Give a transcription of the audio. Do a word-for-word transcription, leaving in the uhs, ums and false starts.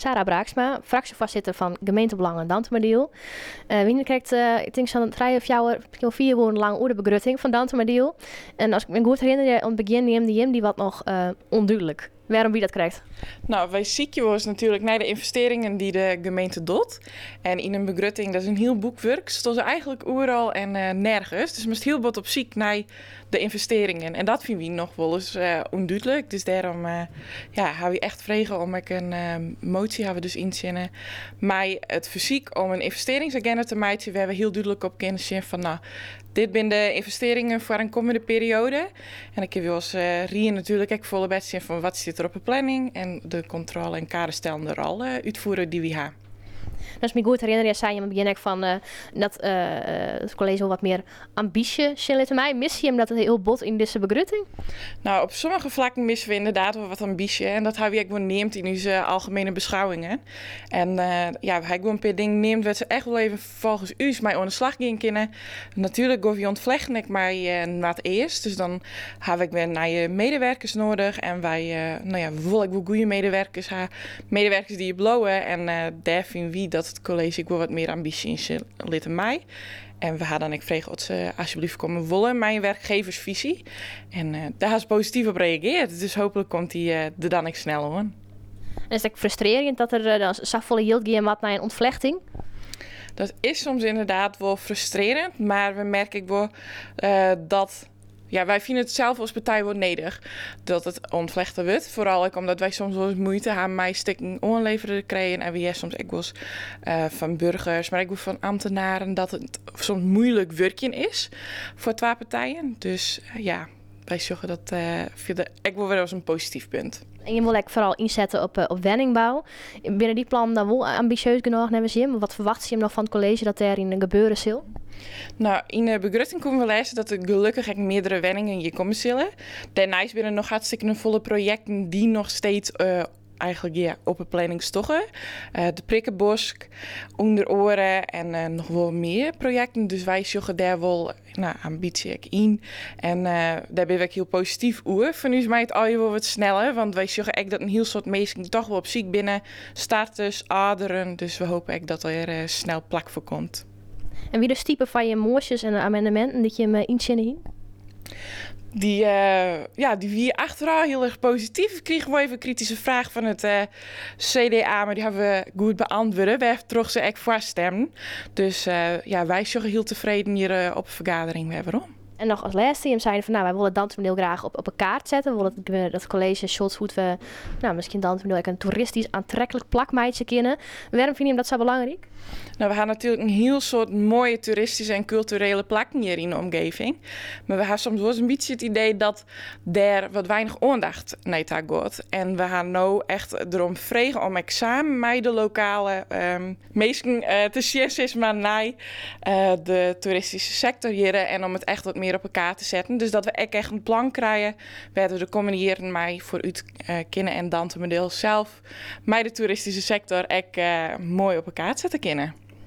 Sarah Braaksma, fractievoorzitter van Gemeentebelangen Dantemadiel. Uh, Wie krijgt, uh, ik denk zo'n drie of jouw, misschien vier woorden lang oer de begrutting van Dantemadiel. En als ik me goed herinner, aan het begin neemde die, die wat nog uh, onduidelijk. Waarom wie dat krijgt? Nou, wij zieken was natuurlijk naar de investeringen die de gemeente doet. En in een begrutting, dat is een heel boekwerk, stond ze eigenlijk overal en uh, nergens. Dus moest heel wat op ziek naar de investeringen. En dat vinden we nog wel eens uh, onduidelijk. Dus daarom uh, ja, hebben we echt vregen om ik een uh, motie hebben we dus inzinnen. Maar het fysiek om een investeringsagenda te maken, we hebben heel duidelijk op kennis zien van nou, dit zijn de investeringen voor een komende periode. En ik heb wel eens uh, Rien natuurlijk ook volle bed zien van wat zit er op de planning. En de controle en kaderstellen er al uh, uitvoeren die we hebben. Dat is me goed herinneren. Je zei je aan het begin van uh, dat uh, het college wel wat meer ambitie zit in mij. Mis je hem dat het heel bot in deze begrutting? Nou, op sommige vlakken missen we inderdaad wel wat ambitie. En dat hebben we ook wel neemt in onze algemene beschouwingen. En uh, ja, hij gewoon een paar dingen neemt, werd ze echt wel even volgens u mij aan de slag gaan kunnen. Natuurlijk gof je ontvlechten ik maar uh, wat eerst. Dus dan heb ik weer naar je medewerkers nodig. En wij, uh, nou ja, we willen ook wel goede medewerkers hebben. Medewerkers die je blowen. En uh, daar vinden we dat het college ik wel wat meer ambitie in zit in mij. En we hadden dan ik vreeg dat ze alsjeblieft komen willen mijn werkgeversvisie. En uh, daar is ze positief op gereageerd. Dus hopelijk komt die uh, er dan ik snel hoor. En is het frustrerend dat er uh, dan volle yield gaan wat naar een ontvlechting? Dat is soms inderdaad wel frustrerend, maar we merken ik wel uh, dat. Ja, wij vinden het zelf als partij wel nedig dat het ontvlechten wordt. Vooral ook omdat wij soms wel eens moeite hebben met stukken onleveren te krijgen. En we hebben soms ook wel eens uh, van burgers, maar ook wel van ambtenaren, dat het soms moeilijk werken is voor twee partijen. Dus uh, ja, wij zeggen dat uh, vinden ik wel weer als een positief punt. En je wil ook vooral inzetten op, uh, op woningbouw. Binnen die plan dan wel ambitieus genoeg hebben ze hem. Wat verwacht je hem nog van het college dat daarin gebeuren zal? Nou, in de begrutting kunnen we lezen dat er gelukkig ook meerdere wenningen hier komen zullen. Daarnaast binnen nog hartstikke volle projecten die nog steeds uh, eigenlijk ja, op de planning stochen. Uh, de Prikkenbosk, Onder Oren en uh, nog wel meer projecten. Dus wij zoeken daar wel nou, ambitie in. En uh, daar ben ik heel positief over. Van nu is mij het al wel wat sneller. Want wij zoeken echt dat een heel soort mensen toch wel op ziek binnen. Starters, aderen. Dus we hopen echt dat er uh, snel plak voor komt. En wie dus type van je moosjes en amendementen dat je hem inzinnen in? Die, uh, ja, die wie achteraf heel erg positief. We kregen wel even een kritische vraag van het uh, C D A, maar die hebben we goed beantwoord. We hebben terug ze echt voorstemmen. Dus uh, ja, wij zijn heel tevreden hier uh, op de vergadering. We hebben waarom. En nog als laatste, je zei van nou, wij willen het Dantemadiel graag op, op een kaart zetten. We willen dat, dat college Scholz goed we, nou, misschien Dantemadiel een toeristisch aantrekkelijk plakmeidje kennen. Waarom vind je hem dat zo belangrijk? Nou, we hebben natuurlijk een heel soort mooie toeristische en culturele plakken hier in de omgeving. Maar we hebben soms wel eens een beetje het idee dat daar wat weinig aandacht naar gaat. En we gaan nou echt erom vregen om samen met de lokale um, mensen uh, te zien maar naar uh, de toeristische sector hier en om het echt wat meer op elkaar te zetten. Dus dat we echt een plan krijgen waar we de komende jaren mij voor u uh, kennen en Dantemadiel zelf met de toeristische sector echt uh, mooi op elkaar zetten kunnen.